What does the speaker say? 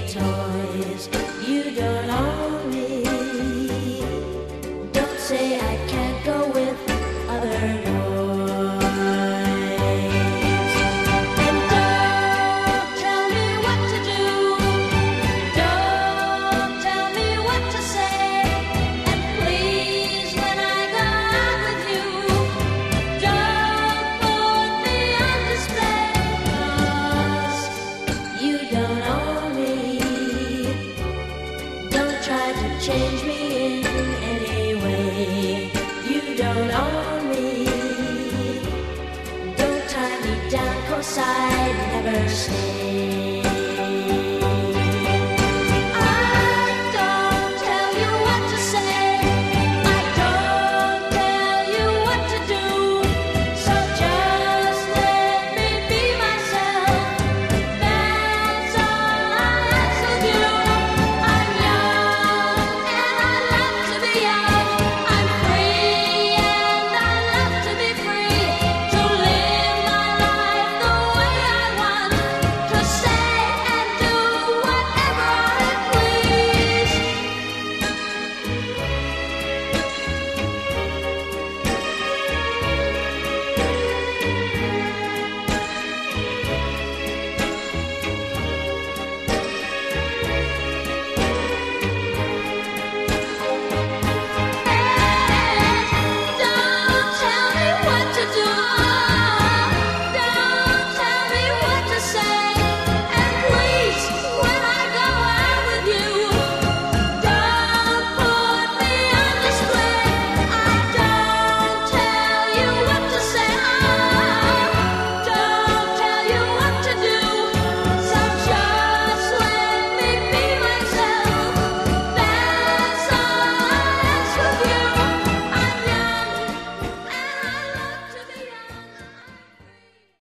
toys. You don't own me. Don't say I can't go with other boys. And don't tell me what to do. Don't tell me what to say. And please, when I go out with you, don't put me on display. 'Cause you don't own me. Don't try to change me in any way. You don't own me. Don't tie me down 'cause I'd never stay.